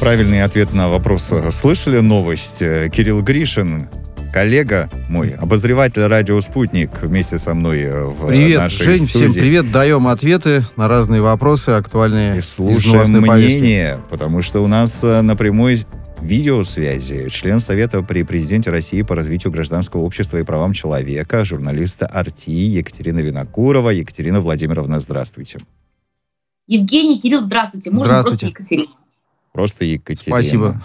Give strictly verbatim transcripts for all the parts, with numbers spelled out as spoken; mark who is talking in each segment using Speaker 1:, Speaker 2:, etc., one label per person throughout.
Speaker 1: правильный ответ на вопрос. Слышали новость? Кирилл Гришин, коллега мой, обозреватель радио «Спутник», вместе со мной в
Speaker 2: привет,
Speaker 1: нашей
Speaker 2: Жень,
Speaker 1: студии.
Speaker 2: Всем привет. Даем ответы на разные вопросы, актуальные.
Speaker 1: И слушаем мнение, потому что у нас на прямой видеосвязи член Совета при президенте России по развитию гражданского общества и правам человека, журналиста ар ти Екатерина Винокурова. Екатерина Владимировна, здравствуйте.
Speaker 3: Евгений, Кирилл, здравствуйте. Можно
Speaker 2: здравствуйте.
Speaker 3: просто Екатерина.
Speaker 1: Просто Екатерина.
Speaker 2: Спасибо.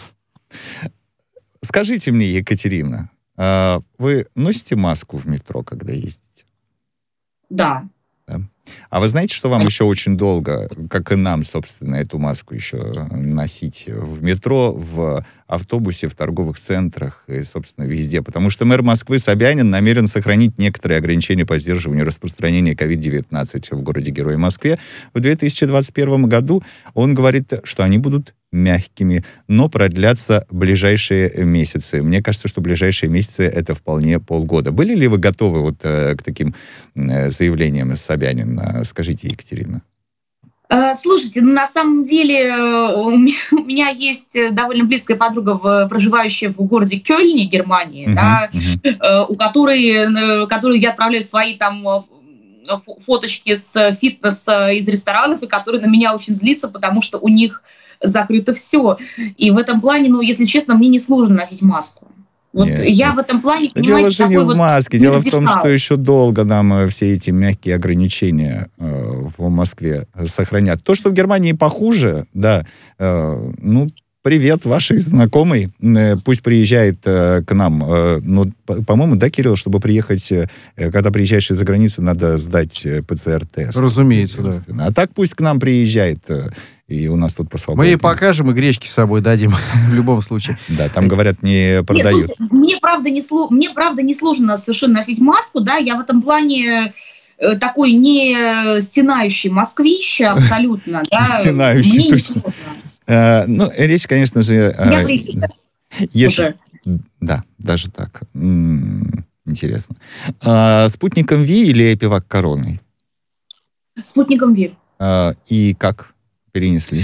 Speaker 1: Скажите мне, Екатерина, вы носите маску в метро, когда ездите?
Speaker 3: Да.
Speaker 1: Да. А вы знаете, что вам еще очень долго, как и нам, собственно, эту маску еще носить в метро, в автобусе, в торговых центрах и, собственно, везде? Потому что мэр Москвы Собянин намерен сохранить некоторые ограничения по сдерживанию распространения ковид девятнадцать в городе-герое Москве. В две тысячи двадцать первом году он говорит, что они будут мягкими, но продлятся ближайшие месяцы. Мне кажется, что ближайшие месяцы — это вполне полгода. Были ли вы готовы вот э, к таким э, заявлениям Собянина? Скажите, Екатерина.
Speaker 3: Слушайте, ну, на самом деле у меня, у меня есть довольно близкая подруга, проживающая в городе Кёльне, Германии, uh-huh, да, uh-huh. у которой, которой я отправляю свои там фоточки с фитнеса из ресторанов, и которая на меня очень злится, потому что у них закрыто все. И в этом плане, ну, если честно, мне несложно носить маску. Вот нет, я нет. в этом плане, понимаете,
Speaker 1: дело же не
Speaker 3: такой
Speaker 1: в
Speaker 3: вот
Speaker 1: маске. Дело
Speaker 3: радикал.
Speaker 1: в том, что еще долго нам все эти мягкие ограничения э, в Москве сохранят. То, что в Германии похуже, да, э, ну, привет вашей знакомой. Э, пусть приезжает э, к нам. Э, ну, по- по-моему, да, Кирилл, чтобы приехать, э, когда приезжаешь из-за границы, надо сдать э, пэ цэ эр-тест.
Speaker 2: Разумеется, да.
Speaker 1: А так пусть к нам приезжает, э, и у нас тут по свободе.
Speaker 2: Мы ей покажем и гречки с собой дадим в любом случае.
Speaker 1: Да, там, говорят, не продают.
Speaker 3: Нет, слушайте, мне, правда, не сло... мне, правда, не сложно совершенно носить маску, да, я в этом плане э, такой не стенающий москвич абсолютно, да.
Speaker 1: Стенающий,
Speaker 3: мне
Speaker 1: точно.
Speaker 3: не сложно.
Speaker 1: Uh, ну, речь, конечно же...
Speaker 3: Я
Speaker 1: uh, если... Да, даже так. М-м, интересно. Uh, спутником Ви или Эпивак короной?
Speaker 3: Спутником Ви.
Speaker 1: Uh, и как перенесли?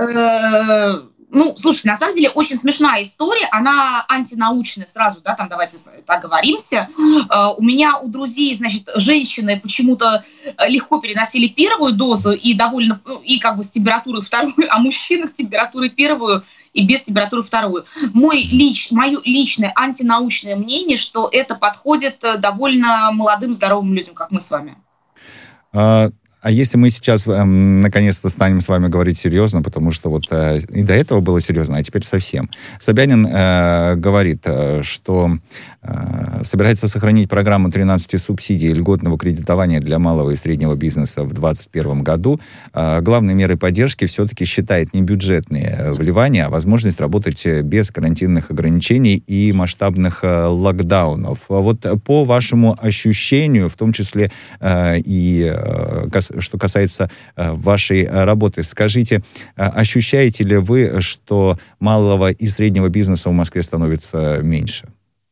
Speaker 3: Ну, слушайте, на самом деле очень смешная история, она антинаучная сразу, да, там давайте так говоримся. У меня у друзей, значит, женщины почему-то легко переносили первую дозу и довольно, и как бы с температурой вторую, а мужчины с температурой первую и без температуры вторую. Мой лич, мое личное антинаучное мнение, что это подходит довольно молодым, здоровым людям, как мы с вами.
Speaker 1: А... А если мы сейчас э, наконец-то станем с вами говорить серьезно, потому что вот э, и до этого было серьезно, а теперь совсем. Собянин э, говорит, э, что э, собирается сохранить программу тринадцати субсидий и льготного кредитования для малого и среднего бизнеса в двадцать первом году. Э, главной мерой поддержки все-таки считает не бюджетные вливания, а возможность работать без карантинных ограничений и масштабных э, локдаунов. Вот по вашему ощущению, в том числе э, и э, что касается э, вашей работы, скажите, э, ощущаете ли вы, что малого и среднего бизнеса в Москве становится меньше?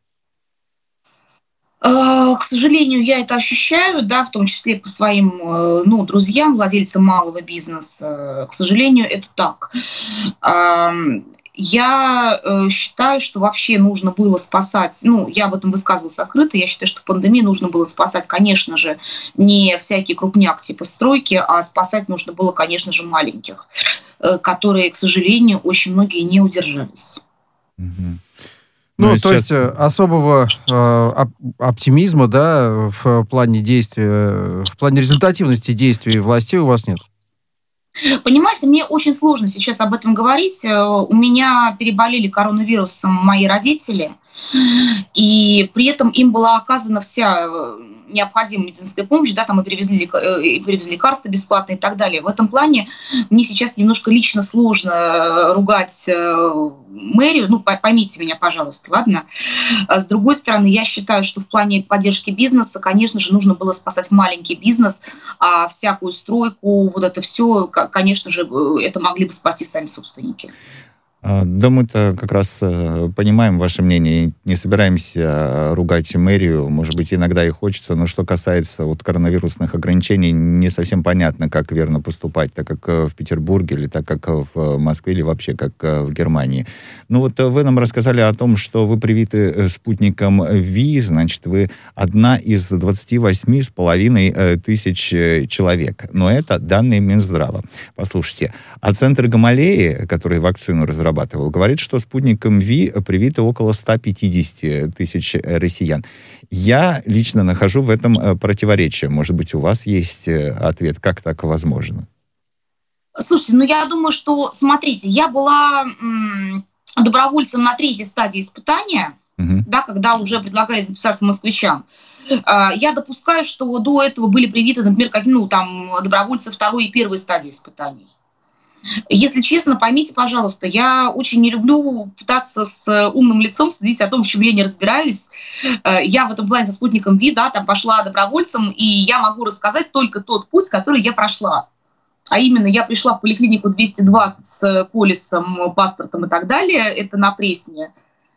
Speaker 3: К сожалению, я это ощущаю, да, в том числе по своим, ну, друзьям, владельцам малого бизнеса. К сожалению, это так. Я э, считаю, что вообще нужно было спасать, ну, я об этом высказывалась открыто, я считаю, что пандемию нужно было спасать, конечно же, не всякий крупняк типа стройки, а спасать нужно было, конечно же, маленьких, э, которые, к сожалению, очень многие не удержались.
Speaker 2: Mm-hmm. Ну, ну, то сейчас... есть особого э, оптимизма, да, в плане действия, в плане результативности действий властей у вас нет?
Speaker 3: Понимаете, мне очень сложно сейчас об этом говорить. У меня переболели коронавирусом мои родители, и при этом им была оказана вся необходимая медицинская помощь, да, там и привезли, и привезли лекарства бесплатные и так далее. В этом плане мне сейчас немножко лично сложно ругать мэрию, ну, поймите меня, пожалуйста, ладно? С другой стороны, я считаю, что в плане поддержки бизнеса, конечно же, нужно было спасать маленький бизнес, а всякую стройку, вот это все, конечно же, это могли бы спасти сами собственники.
Speaker 1: Да, мы-то как раз понимаем ваше мнение, не собираемся ругать мэрию, может быть, иногда и хочется, но что касается вот коронавирусных ограничений, не совсем понятно, как верно поступать, так как в Петербурге, или так как в Москве, или вообще как в Германии. Ну вот вы нам рассказали о том, что вы привиты спутником Ви, значит, вы одна из двадцати восьми с половиной тысяч человек, но это данные Минздрава. Послушайте, а Центр Гамалеи, который вакцину разрабатывал, говорит, что спутником Ви привиты около ста пятидесяти тысяч россиян. Я лично нахожу в этом противоречие. Может быть, у вас есть ответ, как так возможно?
Speaker 3: Слушайте, ну я думаю, что, смотрите, я была м- добровольцем на третьей стадии испытания, угу. да, когда уже предлагали записаться москвичам. Я допускаю, что до этого были привиты, например, как, ну, там, добровольцы второй и первой стадии испытаний. Если честно, поймите, пожалуйста, я очень не люблю пытаться с умным лицом следить о том, в чем я не разбираюсь. Я в этом плане со спутником Ви, да, там пошла добровольцем, и я могу рассказать только тот путь, который я прошла. А именно, я пришла в поликлинику двести двадцать с полисом, паспортом и так далее, это на Пресне.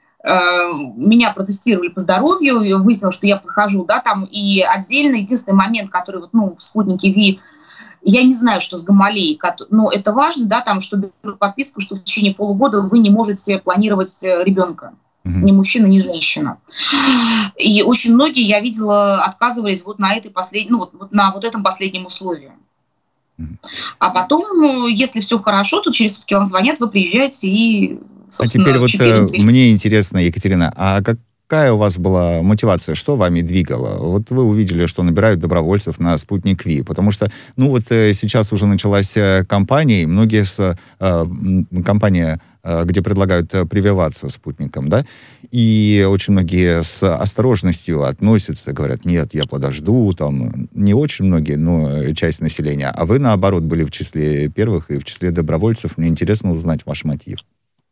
Speaker 3: Меня протестировали по здоровью, выяснилось, что я прохожу, да, там, и отдельно, единственный момент, который вот, ну, в спутнике Ви, я не знаю, что с Гамалеей, но это важно, да, там, что беру подписку, что в течение полугода вы не можете планировать ребенка. Mm-hmm. Ни мужчина, ни женщина. И очень многие, я видела, отказывались вот на этой последней, ну, вот, вот на вот этом последнем условии. Mm-hmm. А потом, если все хорошо, то через сутки вам звонят, вы приезжаете и, собственно,
Speaker 1: а теперь вот э, мне интересно, Екатерина, а как Какая у вас была мотивация? Что вами двигало? Вот вы увидели, что набирают добровольцев на спутник Ви, потому что, ну вот сейчас уже началась кампания, и многие с э, компания, э, где предлагают прививаться спутником, да, и очень многие с осторожностью относятся, говорят, нет, я подожду, там, не очень многие, но часть населения, а вы, наоборот, были в числе первых и в числе добровольцев. Мне интересно узнать ваш мотив.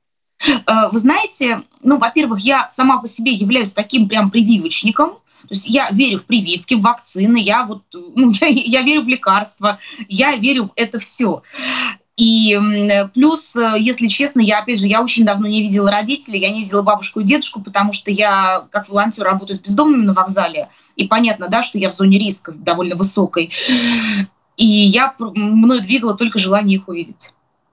Speaker 3: Вы знаете, ну, во-первых, я сама по себе являюсь таким прям прививочником. То есть я верю в прививки, в вакцины, я вот, ну, я, я верю в лекарства, я верю в это все. И плюс, если честно, я, опять же, я очень давно не видела родителей, я не видела бабушку и дедушку, потому что я, как волонтер, работаю с бездомными на вокзале, и понятно, да, что я в зоне риска довольно высокой. И я, мною двигало только желание их увидеть.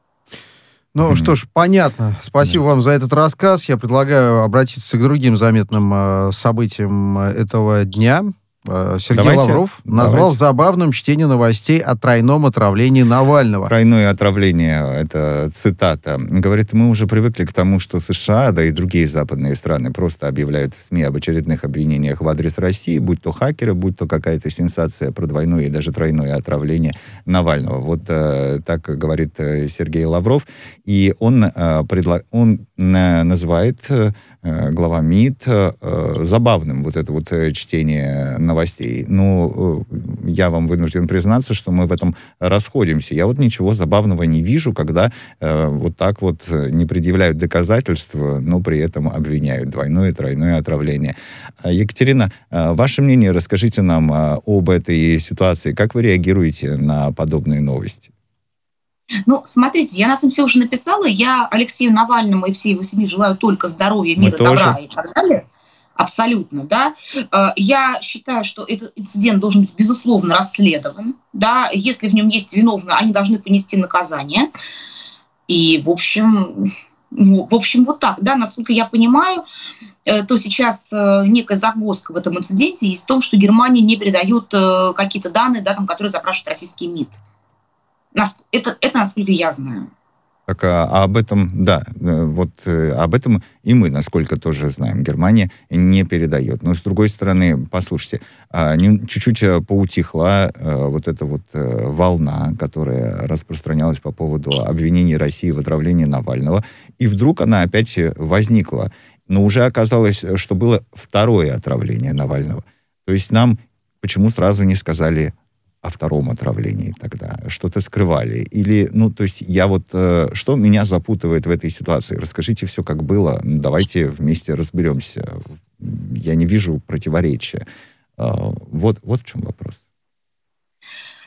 Speaker 2: Ну mm-hmm. что ж, понятно. Спасибо mm-hmm. вам за этот рассказ. Я предлагаю обратиться к другим заметным э, событиям этого дня. Э, Сергей давайте, Лавров назвал давайте. забавным чтение новостей о тройном отравлении Навального.
Speaker 1: Тройное отравление, это цитата. Говорит, мы уже привыкли к тому, что США, да и другие западные страны просто объявляют в СМИ об очередных обвинениях в адрес России, будь то хакеры, будь то какая-то сенсация про двойное и даже тройное отравление Навального. Вот э, так говорит э, Сергей Лавров. И он, э, предла... он э, называет э, глава МИД э, забавным вот это вот чтение новостей. Ну, э, я вам вынужден признаться, что мы в этом расходимся. Я вот ничего забавного не вижу, когда э, вот так вот не предъявляют доказательства, но при этом обвиняют двойное и тройное отравление. Екатерина, э, ваше мнение, расскажите нам э, об этой ситуации. Как вы реагируете на подобные новости?
Speaker 3: Ну, смотрите, я на самом деле уже написала, я Алексею Навальному и всей его семье желаю только здоровья, мира, добра и так далее. Абсолютно, да. Я считаю, что этот инцидент должен быть, безусловно, расследован, да. Если в нем есть виновные, они должны понести наказание. И, в общем, в общем, вот так, да, насколько я понимаю, то сейчас некая загвоздка в этом инциденте есть в том, что Германия не передает какие-то данные, да, там, которые запрашивает российский МИД. Это, это насколько я знаю.
Speaker 1: Так, а, а об этом, да, вот об этом и мы, насколько тоже знаем, Германия не передает. Но, с другой стороны, послушайте, чуть-чуть поутихла вот эта вот волна, которая распространялась по поводу обвинений России в отравлении Навального, и вдруг она опять возникла. Но уже оказалось, что было второе отравление Навального. То есть нам почему сразу не сказали о втором отравлении тогда? Что-то скрывали? Или, ну, то есть я вот... Э, что меня запутывает в этой ситуации? Расскажите все, как было. Давайте вместе разберемся. Я не вижу противоречия. Э, вот, вот в чем вопрос.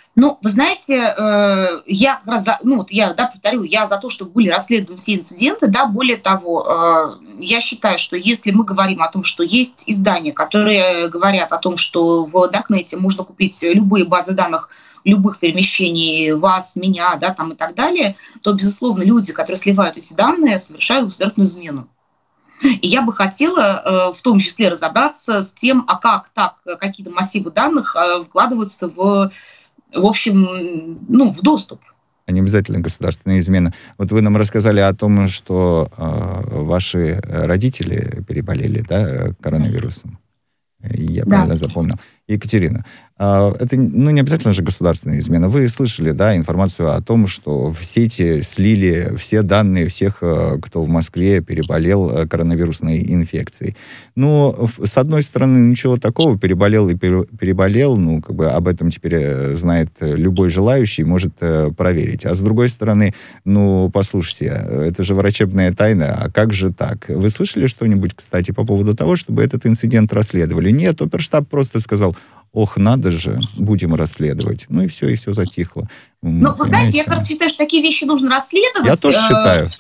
Speaker 3: Ну, вы знаете, я как раз за, ну, вот я, да, повторю, я за то, чтобы были расследованы все инциденты, да, более того, я считаю, что если мы говорим о том, что есть издания, которые говорят о том, что в Даркнете можно купить любые базы данных любых перемещений вас, меня, да, там и так далее, то, безусловно, люди, которые сливают эти данные, совершают государственную измену. И я бы хотела в том числе разобраться с тем, а как так какие-то массивы данных вкладываются в в общем, ну, в доступ.
Speaker 1: А не обязательно государственная измена. Вот вы нам рассказали о том, что э, ваши родители переболели, да, коронавирусом. Я
Speaker 3: Да.
Speaker 1: правильно запомнил. Екатерина, э, это, ну, не обязательно же государственная измена. Вы слышали, да, информацию о том, что в сети слили все данные всех, э, кто в Москве переболел э, коронавирусной инфекцией. Ну, с одной стороны, ничего такого, переболел и переболел, ну, как бы об этом теперь знает любой желающий, может э, проверить. А с другой стороны, ну, послушайте, это же врачебная тайна, а как же так? Вы слышали что-нибудь, кстати, по поводу того, чтобы этот инцидент расследовали? Нет, оперштаб просто сказал: ох, надо же, будем расследовать. Ну и все, и все затихло.
Speaker 3: Ну, вы знаете, я как раз считаю, что такие вещи нужно расследовать.
Speaker 1: Я тоже считаю.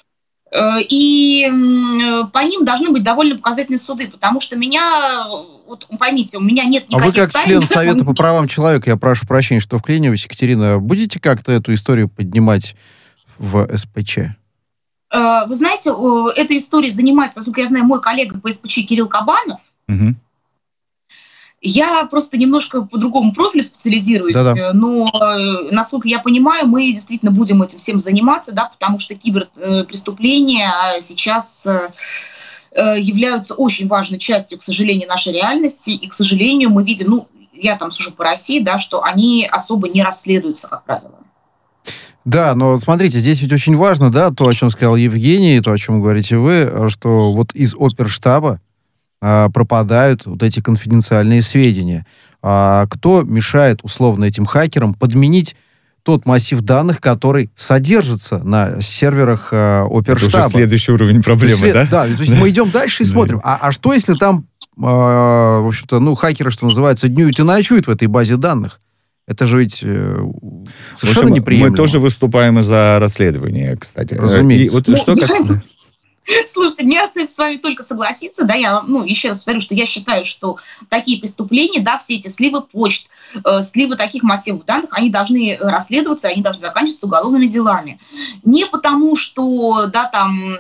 Speaker 3: И по ним должны быть довольно показательные суды, потому что меня, вот поймите, у меня нет никаких
Speaker 2: А вы как
Speaker 3: тайн.
Speaker 2: член Совета по правам человека, я прошу прощения, что вклиниваюсь, Екатерина, будете как-то эту историю поднимать в эс пэ че?
Speaker 3: Вы знаете, этой историей занимается, насколько я знаю, мой коллега по эс пэ че Кирилл Кабанов.
Speaker 1: Угу.
Speaker 3: Я просто немножко по другому профилю специализируюсь,
Speaker 2: Да-да.
Speaker 3: но, насколько я понимаю, мы действительно будем этим всем заниматься, да, потому что киберпреступления сейчас являются очень важной частью, к сожалению, нашей реальности, и, к сожалению, мы видим, ну, я там сужу по России, да, что они особо не расследуются, как правило.
Speaker 2: Да, но смотрите, здесь ведь очень важно, да, то, о чем сказал Евгений, то, о чем говорите вы, что вот из оперштаба пропадают вот эти конфиденциальные сведения. А кто мешает условно этим хакерам подменить тот массив данных, который содержится на серверах э, оперштаба?
Speaker 1: Это уже следующий уровень проблемы,
Speaker 2: След...
Speaker 1: да?
Speaker 2: Да, то есть мы идем дальше и смотрим. А, а что, если там, э, в общем-то, ну, хакеры, что называется, днюют и ночуют в этой базе данных? Это же ведь э, совершенно
Speaker 1: общем,
Speaker 2: неприемлемо.
Speaker 1: Мы тоже выступаем за расследование, кстати.
Speaker 2: Разумеется.
Speaker 1: И вот
Speaker 3: Ну,
Speaker 1: что
Speaker 3: я-
Speaker 1: касается...
Speaker 3: Слушайте, мне остается с вами только согласиться, да, я, ну, еще раз повторю, что я считаю, что такие преступления, да, все эти сливы почт, э, сливы таких массивов данных, они должны расследоваться, они должны заканчиваться уголовными делами. Не потому, что, да, там,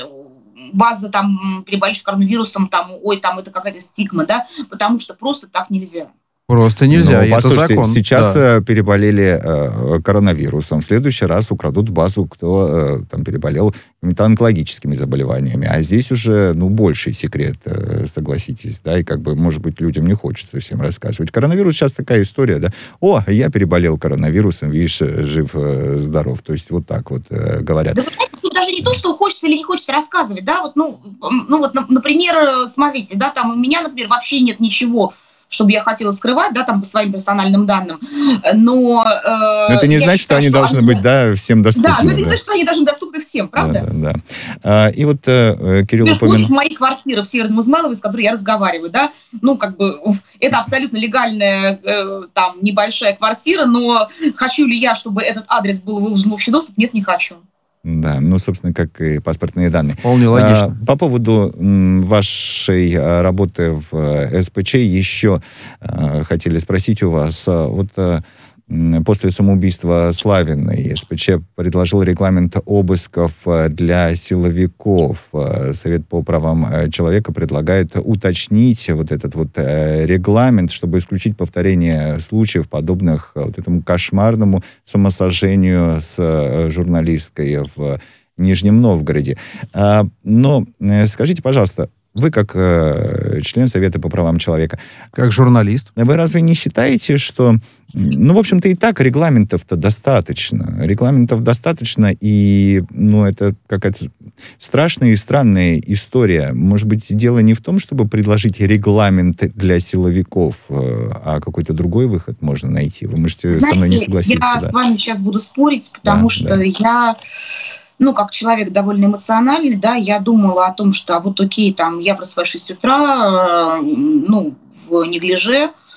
Speaker 3: база, там, переболевших коронавирусом, там, ой, там, это какая-то стигма, да, потому что просто так нельзя.
Speaker 2: Просто нельзя,
Speaker 1: Ну,
Speaker 2: и это
Speaker 1: послушайте,
Speaker 2: закон.
Speaker 1: сейчас
Speaker 2: Да.
Speaker 1: э, переболели э, коронавирусом. В следующий раз украдут базу, кто э, там переболел какими-то онкологическими заболеваниями. А здесь уже, ну, больший секрет, э, согласитесь, да, и как бы, может быть, людям не хочется всем рассказывать. Коронавирус сейчас такая история, да. О, я переболел коронавирусом, видишь, жив, э, здоров. То есть вот так вот э, говорят.
Speaker 3: Да вы знаете, тут даже не то, что хочется или не хочется рассказывать, да, вот, ну, ну вот, на- например, смотрите, да, там у меня, например, вообще нет ничего, чтобы я хотела скрывать, да, там по своим персональным данным, но... э,
Speaker 1: Но это не
Speaker 3: я
Speaker 1: значит, что
Speaker 3: считаю,
Speaker 1: они должны быть, да, всем доступны.
Speaker 3: Да, но это не
Speaker 1: да.
Speaker 3: значит, что они должны доступны всем, правда?
Speaker 1: Да, да, да. А, и вот э, Кирилл
Speaker 3: Например,
Speaker 1: упомянул...
Speaker 3: в моей квартире в Северном Измайлове, с которой я разговариваю, да, ну, как бы, это абсолютно легальная, э, там, небольшая квартира, но хочу ли я, чтобы этот адрес был выложен в общий доступ? Нет, не хочу.
Speaker 1: Да, ну, собственно, как и паспортные данные.
Speaker 2: Вполне логично.
Speaker 1: А, по поводу м, вашей а, работы в э, эс пэ че еще а, хотели спросить у вас. А, вот а, м, после самоубийства Славиной эс пэ че предложил регламент обысков а, для силовиков. А, Совет по правам а, человека предлагает уточнить вот этот вот а, регламент, чтобы исключить повторение случаев, подобных а, вот этому кошмарному самосожжению с а, журналисткой в Нижнем Новгороде. А, но э, скажите, пожалуйста, вы как э, член Совета по правам человека,
Speaker 2: Как журналист.
Speaker 1: вы разве не считаете, что, м, ну, в общем-то, и так регламентов-то достаточно? Регламентов достаточно, и, ну, это какая-то страшная и странная история. Может быть, дело не в том, чтобы предложить регламент для силовиков, э, а какой-то другой выход можно найти. Вы можете со мной не
Speaker 3: Знаете,
Speaker 1: согласиться.
Speaker 3: я
Speaker 1: да.
Speaker 3: с вами сейчас буду спорить, потому
Speaker 1: Да,
Speaker 3: что
Speaker 1: да.
Speaker 3: я, ну, как человек довольно эмоциональный, да, я думала о том, что а вот окей, там, я просыпаюсь в шесть утра, э, ну, в неглиже,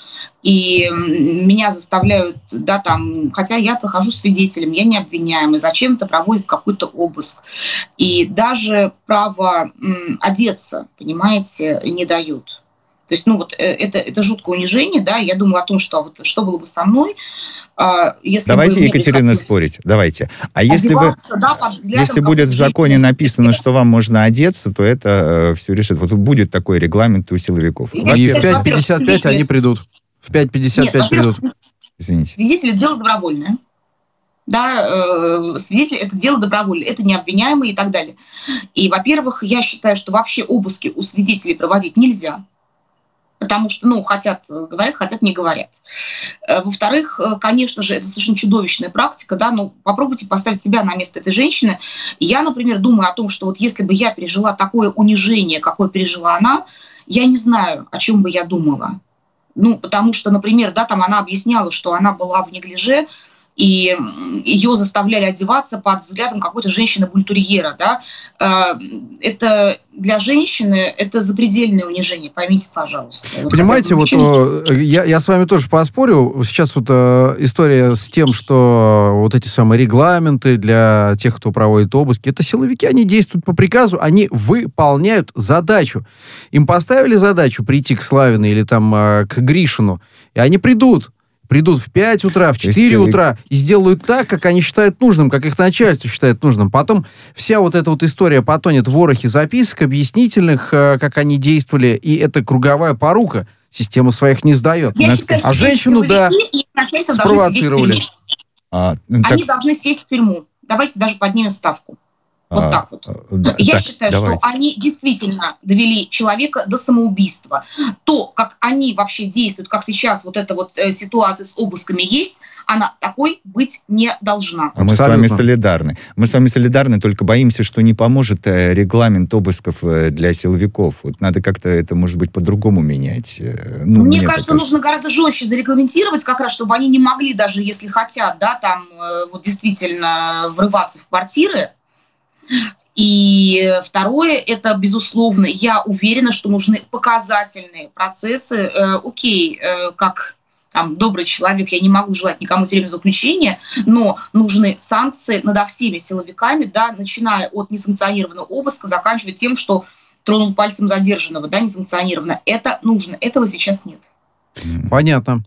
Speaker 3: и меня заставляют, да, там, хотя я прохожу свидетелем, я не обвиняемый, зачем-то проводят какой-то обыск. И даже право м, одеться, понимаете, не дают. То есть, ну, вот это, это жуткое унижение, да, я думала о том, что вот что было бы со мной, если
Speaker 1: давайте, Екатерина, приходили... спорить. Давайте. А если, вы, да, если будет в законе написано, что вам можно одеться, то это э, все решит. Вот будет такой регламент у силовиков.
Speaker 2: И в пять пятьдесят пять они придут. В пять пятьдесят пять придут.
Speaker 1: Извините.
Speaker 3: Свидетель — это дело добровольное. Да, э, свидетель — это дело добровольное. Это не обвиняемый и так далее. И, во-первых, я считаю, что вообще обыски у свидетелей проводить нельзя. Потому что, ну, хотят говорят, хотят не говорят. Во-вторых, конечно же, это совершенно чудовищная практика, да, ну, попробуйте поставить себя на место этой женщины. Я, например, думаю о том, что вот если бы я пережила такое унижение, какое пережила она, я не знаю, о чем бы я думала. Ну, потому что, например, да, там она объясняла, что она была в неглиже, и ее заставляли одеваться под взглядом какой-то женщины-бультерьера, да. Это для женщины это запредельное унижение, поймите, пожалуйста.
Speaker 2: Понимаете, вот я, я с вами тоже поспорю. Сейчас вот э, история с тем, что вот эти самые регламенты для тех, кто проводит обыски, это силовики, они действуют по приказу, они выполняют задачу. Им поставили задачу прийти к Славиной или там э, к Гришину, и они придут. Придут в пять утра, в четыре утра и сделают так, как они считают нужным, как их начальство считает нужным. Потом вся вот эта вот история потонет в ворохе записок объяснительных, как они действовали, и это круговая порука. Система своих не сдает.
Speaker 3: Я считаю,
Speaker 2: а женщину, да, спровоцировали.
Speaker 3: А, они так... должны сесть в тюрьму. Давайте даже поднимем ставку. Вот а, так вот. Да, Я так, считаю, давайте. Что они действительно довели человека до самоубийства. То, как они вообще действуют, как сейчас вот эта вот э, ситуация с обысками есть, она такой быть не должна.
Speaker 1: Мы с вами солидарны. Мы с вами солидарны, только боимся, что не поможет э, регламент обысков э, для силовиков. Вот надо как-то это, может быть, по-другому менять. Э, ну,
Speaker 3: мне, мне кажется, нужно гораздо жестче зарегламентировать, как раз, чтобы они не могли, даже если хотят, да, там э, вот действительно врываться в квартиры. И второе, это, безусловно, я уверена, что нужны показательные процессы. Э, окей, э, как там, добрый человек, я не могу желать никому тюремного заключения, но нужны санкции над всеми силовиками, да, начиная от несанкционированного обыска, заканчивая тем, что тронул пальцем задержанного, да, несанкционированно. Это нужно, этого сейчас нет.
Speaker 2: Понятно.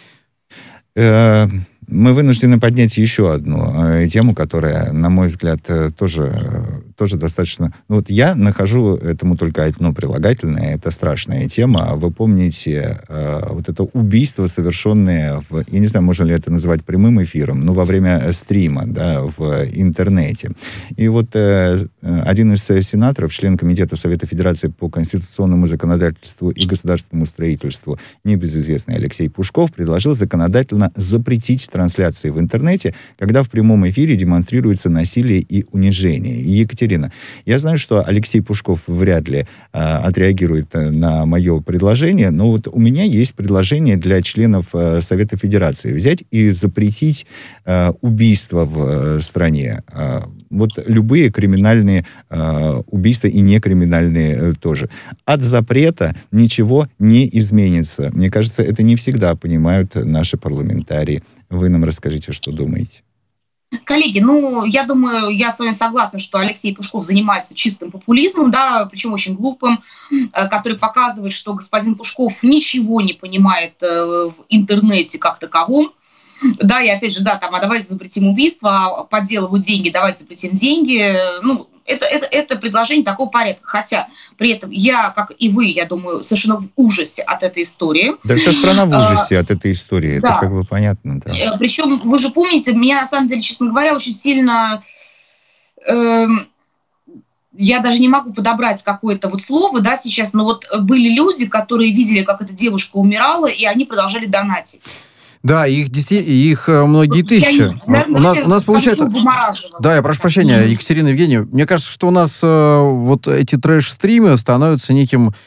Speaker 1: Мы вынуждены поднять еще одну э, тему, которая, на мой взгляд, э, тоже, э, тоже достаточно... Ну, вот я нахожу этому только одно прилагательное. Это страшная тема. Вы помните э, вот это убийство, совершенное в... Я не знаю, можно ли это называть прямым эфиром, но во время стрима, да, в интернете. И вот э, один из сенаторов, член Комитета Совета Федерации по конституционному законодательству и государственному строительству, небезызвестный Алексей Пушков, предложил законодательно запретить трансляции в интернете, когда в прямом эфире демонстрируется насилие и унижение. И, Екатерина, я знаю, что Алексей Пушков вряд ли э, отреагирует на мое предложение, но вот у меня есть предложение для членов э, Совета Федерации взять и запретить э, убийства в э, стране. Э, вот любые криминальные э, убийства и некриминальные э, тоже. От запрета ничего не изменится. Мне кажется, это не всегда понимают наши парламентарии. Вы нам расскажите, что думаете.
Speaker 3: Коллеги, ну, я думаю, я с вами согласна, что Алексей Пушков занимается чистым популизмом, да, причем очень глупым, который показывает, что господин Пушков ничего не понимает в интернете как таковом. Да, и опять же, да, там, а давайте запретим убийство, подделывают деньги, давайте запретим деньги. Ну, это, это, это предложение такого порядка. Хотя при этом я, как и вы, я думаю, совершенно в ужасе от этой истории.
Speaker 1: Да вся страна в ужасе а, от этой истории, да. Это как бы понятно. Да.
Speaker 3: Причем, вы же помните, меня, на самом деле, честно говоря, очень сильно... Э, я даже не могу подобрать какое-то вот слово, да, сейчас, но вот были люди, которые видели, как эта девушка умирала, и они продолжали донатить.
Speaker 2: Да, их, их многие тысячи. Я, я, у нас, у нас получается... Да, я прошу прощения, Екатерина Евгеньевна. Мне кажется, что у нас э, вот эти трэш-стримы становятся неким,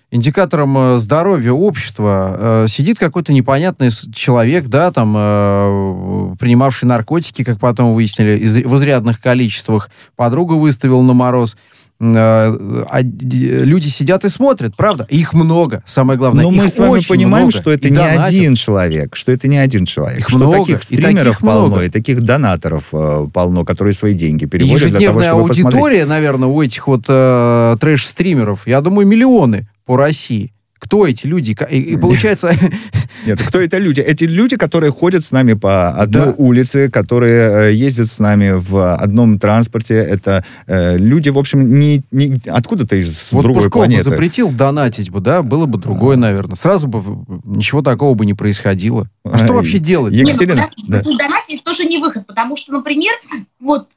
Speaker 2: индикатором здоровья общества э, сидит какой-то непонятный человек, да, там, э, принимавший наркотики, как потом выяснили, из, в изрядных количествах. Подруга выставила на мороз. Э, а люди сидят и смотрят, правда? Их много, самое главное.
Speaker 1: Но
Speaker 2: их
Speaker 1: мы с вами
Speaker 2: очень
Speaker 1: понимаем,
Speaker 2: много.
Speaker 1: что это
Speaker 2: И
Speaker 1: не
Speaker 2: донатят.
Speaker 1: один человек, что это не один человек,
Speaker 2: Их
Speaker 1: что
Speaker 2: много,
Speaker 1: таких
Speaker 2: и
Speaker 1: стримеров
Speaker 2: таких
Speaker 1: полно,
Speaker 2: много.
Speaker 1: и таких донаторов э, полно, которые свои деньги переводят для того,
Speaker 2: Ежедневная
Speaker 1: чтобы
Speaker 2: аудитория,
Speaker 1: посмотреть.
Speaker 2: наверное, у этих вот э, трэш-стримеров, я думаю, миллионы по России. Кто эти люди? И, и получается...
Speaker 1: Нет, кто это люди? Эти люди, которые ходят с нами по одной
Speaker 2: Да.
Speaker 1: улице, которые э, ездят с нами в одном транспорте. Это э, люди, в общем, не, не откуда-то из
Speaker 2: Вот
Speaker 1: другой
Speaker 2: Пушков бы
Speaker 1: планеты.
Speaker 2: запретил донатить бы, да, было бы другое, наверное. Сразу бы ничего такого бы не происходило. А что
Speaker 1: Ай,
Speaker 2: вообще делать?
Speaker 1: Е-
Speaker 3: Нет, ну,
Speaker 1: Екатерина,
Speaker 3: подождите,
Speaker 1: да.
Speaker 3: донатить тоже не выход, потому что, например, вот,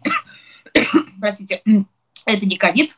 Speaker 3: простите, это не ковид.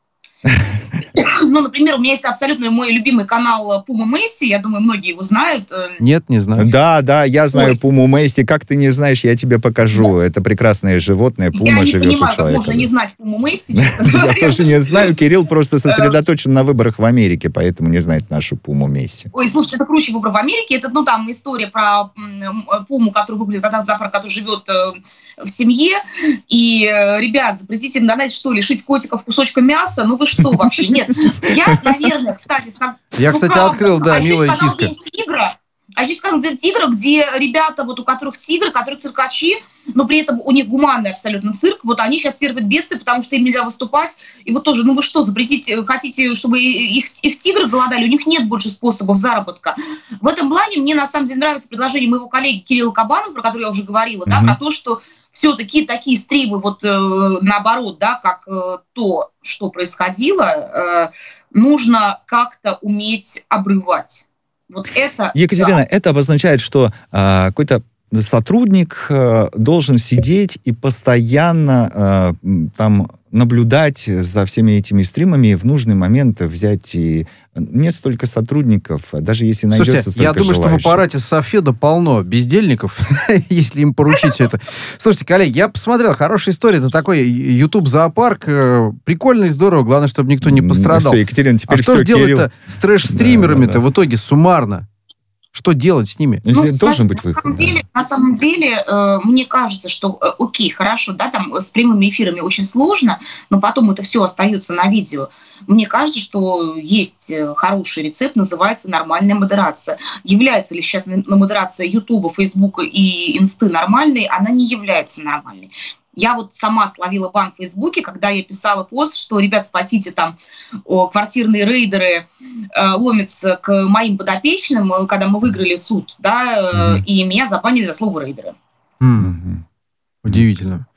Speaker 3: Ну, например, у меня есть абсолютно мой любимый канал Пума Месси, я думаю, многие его знают.
Speaker 2: Нет, не знаю.
Speaker 1: Да, да, я знаю
Speaker 3: Ой.
Speaker 1: Пуму Месси. Как ты не знаешь, я тебе покажу. Это прекрасное животное.
Speaker 3: Я
Speaker 1: Пума
Speaker 3: не
Speaker 1: живет
Speaker 3: понимаю,
Speaker 1: у
Speaker 3: как
Speaker 1: человека.
Speaker 3: можно не знать Пуму Месси, честно
Speaker 1: Я
Speaker 3: говоря.
Speaker 1: тоже не знаю. Кирилл просто сосредоточен на выборах в Америке, поэтому не знает нашу Пуму Месси.
Speaker 3: Ой, слушайте, это круче выбор в Америке. Это, ну, там история про м, Пуму, который выглядит как зоопарк, который живет э, в семье. И, э, ребят, запретите им донатить, что, лишить котиков кусочка мяса? Ну вы что вообще? Нет. Я, наверное, кстати... Сам,
Speaker 2: Я,
Speaker 3: ну,
Speaker 2: кстати,
Speaker 3: правда.
Speaker 2: открыл, да,
Speaker 3: А еще
Speaker 2: милая
Speaker 3: есть канал
Speaker 2: киска.
Speaker 3: День тигра. А еще есть канал День тигра, где ребята, вот у которых тигры, которые циркачи, но при этом у них гуманный абсолютно цирк, вот они сейчас терпят бедствие, потому что им нельзя выступать. И вот тоже, ну вы что, запретите, хотите, чтобы их, их тигры голодали? У них нет больше способов заработка. В этом плане мне на самом деле нравится предложение моего коллеги Кирилла Кабанова, про который я уже говорила, mm-hmm. да, про то, что все-таки такие стримы, вот э, наоборот, да, как э, то, что происходило, э, нужно как-то уметь обрывать. Вот это...
Speaker 1: Екатерина,
Speaker 3: да.
Speaker 1: это обозначает, что а, какой-то сотрудник а, должен сидеть и постоянно а, там наблюдать за всеми этими стримами и в нужный момент взять и... Нет столько сотрудников, даже если найдется
Speaker 2: Слушайте,
Speaker 1: столько
Speaker 2: я думаю,
Speaker 1: желающих.
Speaker 2: что в аппарате Софеда полно бездельников, если им поручить все это. Слушайте, коллеги, я посмотрел, хорошая история. Это такой YouTube-зоопарк. Прикольно и здорово. Главное, чтобы никто не пострадал.
Speaker 1: Все, Екатерина, теперь
Speaker 2: А что
Speaker 1: все,
Speaker 2: же делать-то с трэш-стримерами-то
Speaker 1: Да, да, да.
Speaker 2: в итоге суммарно? Что делать с ними?
Speaker 3: Ну,
Speaker 1: Здесь должен
Speaker 3: смотрите,
Speaker 1: быть выход.
Speaker 3: На самом
Speaker 1: да.
Speaker 3: деле, на самом деле э, мне кажется, что э, окей, хорошо, да, там с прямыми эфирами очень сложно, но потом это все остается на видео. Мне кажется, что есть э, хороший рецепт, называется нормальная модерация. Является ли сейчас на- на модерация Ютуба, Фейсбука и Инсты нормальной? Она не является нормальной. Я вот сама словила бан в Фейсбуке, когда я писала пост, что, ребят, спасите, там, о, квартирные рейдеры э, ломятся к моим подопечным, э, когда мы выиграли суд, да, э,
Speaker 1: Мгм.
Speaker 3: и меня забанили за слово рейдеры.
Speaker 2: М,
Speaker 1: Мгм.
Speaker 2: Удивительно.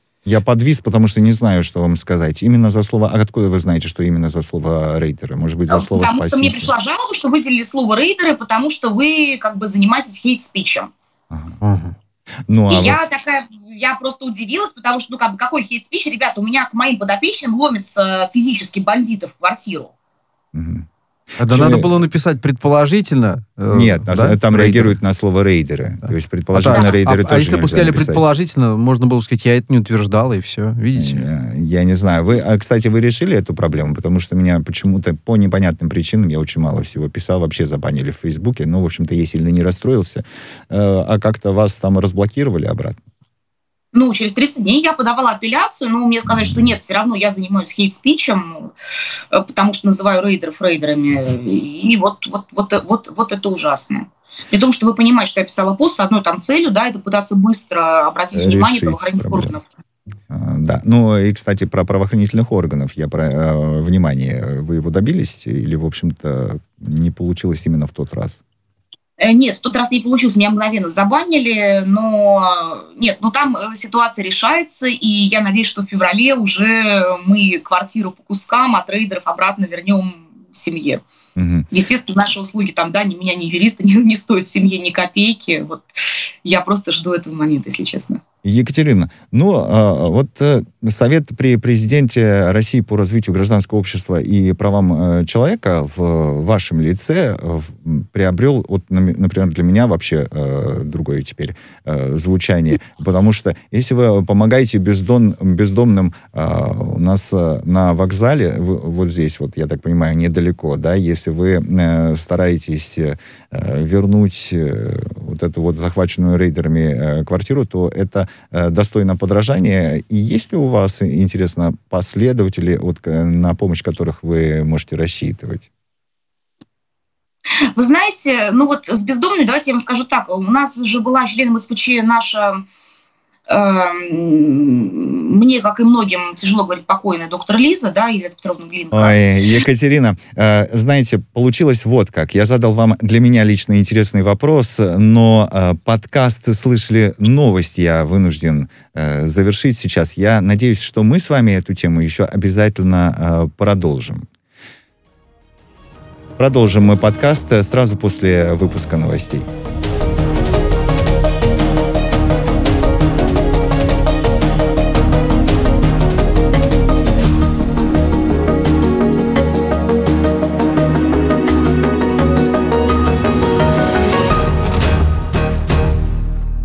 Speaker 1: Я подвис, потому что не знаю, что вам сказать. Именно за слово... А откуда вы знаете, что именно за слово рейдеры? Может быть, за слово
Speaker 3: Потому что мне
Speaker 1: спасите?
Speaker 3: пришла жалоба, что выделили слово рейдеры, потому что вы как бы занимаетесь хейт-спичем.
Speaker 1: Ага.
Speaker 2: Ага.
Speaker 1: Ну,
Speaker 3: И
Speaker 1: а вот-
Speaker 3: я такая, я просто удивилась, потому что, ну, как бы, какой хейт-спич? Ребята, у меня к моим подопечным ломятся физически бандиты в квартиру.
Speaker 1: Мгм.
Speaker 2: А да
Speaker 1: Что
Speaker 2: надо
Speaker 1: я-
Speaker 2: было написать предположительно. э,
Speaker 1: Нет,
Speaker 2: да,
Speaker 1: там
Speaker 2: рейдеры.
Speaker 1: реагируют на слово рейдеры. То есть,
Speaker 2: А,
Speaker 1: предположительно,
Speaker 2: так,
Speaker 1: рейдеры
Speaker 2: а-
Speaker 1: тоже
Speaker 2: а если бы
Speaker 1: нельзя
Speaker 2: сказали
Speaker 1: написать.
Speaker 2: предположительно, можно было бы сказать, я это не утверждала, и все. Видите?
Speaker 1: Я, я не знаю. Вы, а, кстати, вы решили эту проблему? Потому что меня почему-то по непонятным причинам, я очень мало всего писал, вообще забанили в Фейсбуке. Ну, в общем-то, я сильно не расстроился. Э, а как-то вас там разблокировали обратно?
Speaker 3: Ну, через тридцать дней я подавала апелляцию, но мне сказали, что нет, все равно я занимаюсь хейт-спичем, э, потому что называю рейдеров рейдерами, и вот, вот, вот, вот, вот это ужасно. При том, что вы понимаете, что я писала пост с одной там целью, да, это пытаться быстро обратить внимание
Speaker 1: Решить
Speaker 3: правоохранительных
Speaker 1: проблему.
Speaker 3: органов.
Speaker 1: А, да. Ну, и, кстати, про правоохранительных органов. Я про э, внимание. Вы его добились? Или, в общем-то, не получилось именно в тот раз?
Speaker 3: Э, Нет, в тот раз не получилось, меня мгновенно забанили, но нет, ну там э, ситуация решается, и я надеюсь, что в феврале уже мы квартиру по кускам от рейдеров обратно вернем семье.
Speaker 1: Мгм.
Speaker 3: Естественно, наши услуги там, да, ни меня, ни юриста не, не стоят семье ни копейки. Вот я просто жду этого момента, если честно.
Speaker 1: Екатерина, ну, вот Совет при президенте России по развитию гражданского общества и правам человека в вашем лице приобрел, вот, например, для меня вообще другое теперь звучание, потому что если вы помогаете бездом, бездомным у нас на вокзале, вот здесь, вот, я так понимаю, недалеко, да, если вы стараетесь вернуть вот эту вот захваченную рейдерами квартиру, то это достойно подражания. И есть ли у вас, интересно, последователи, вот, на помощь которых вы можете рассчитывать?
Speaker 3: Вы знаете, ну вот с бездомными, давайте я вам скажу так, у нас же была членом СПЧ наша, э, мне, как и многим, тяжело говорить, покойная доктор Лиза, да, Елизавета Петровна Глинка.
Speaker 1: Ой, Екатерина, э, знаете, получилось вот как. Я задал вам для меня лично интересный вопрос, но э, подкаст «Слышали новости» я вынужден э, завершить сейчас. Я надеюсь, что мы с вами эту тему еще обязательно э, продолжим. Продолжим мы подкаст сразу после выпуска новостей.